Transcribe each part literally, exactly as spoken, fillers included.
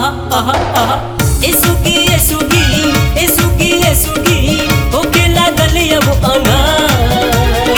आहा आहा आहा ए सुगी ए सुगी ए सुगी ए सुगी होके लागल अब अनार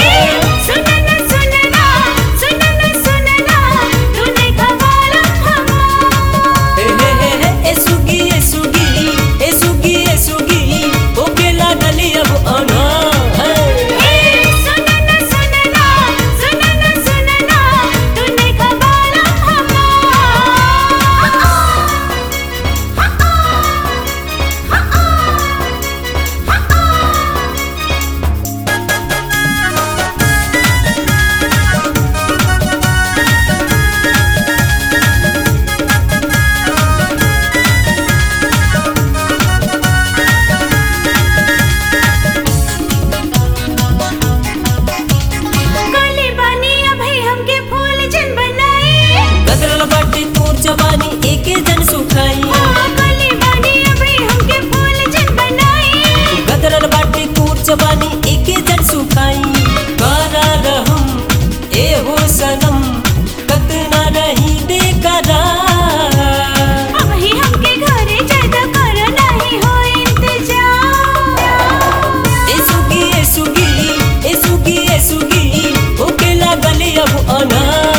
जवानी एके जन सुखाई गली बानी अभी हमके फूल जन बनाई गदरल बाटे तोर जवानी एके जन सुखाई करा रहम ए हो सनम कतना रही बेकरार अभी हमके घरे ज्यादा कर नहीं हो इंतजार ए सुगी ए सुगी ए सुगी ए सुगी होके लागल अब अनार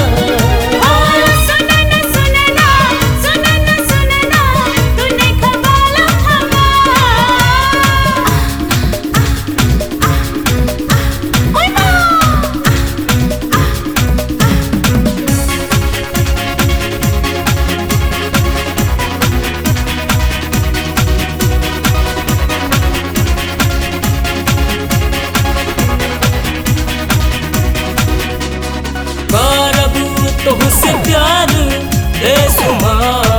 तुझसे प्यार बेसुमा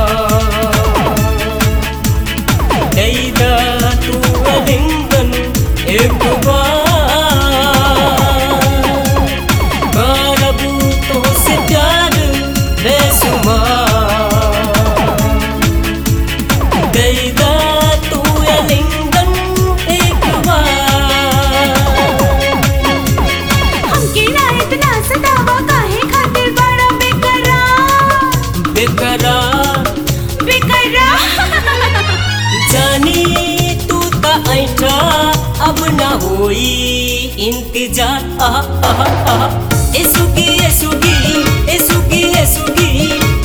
देदा तू अलिंगन एक बार करबू तुझसे प्यार बेसुमा देदा तू अलिंगन एक बार हमके ना इतना सतावा काहे खातिर बड़ा बेकरार बेकरार जानी तू ता ऐठा अब ना होई इंतजार आहा आहा आहा ए सुगी ए सुगी ए सुगी ए सुगी